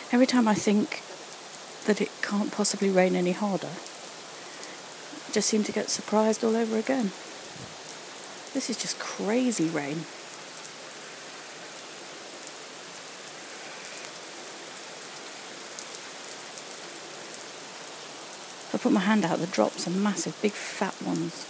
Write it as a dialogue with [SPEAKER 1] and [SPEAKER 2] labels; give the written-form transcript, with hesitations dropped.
[SPEAKER 1] Every time I think that it can't possibly rain any harder, I just seem to get surprised all over again. This is just crazy rain. If I put my hand out, the drops are massive, big fat ones.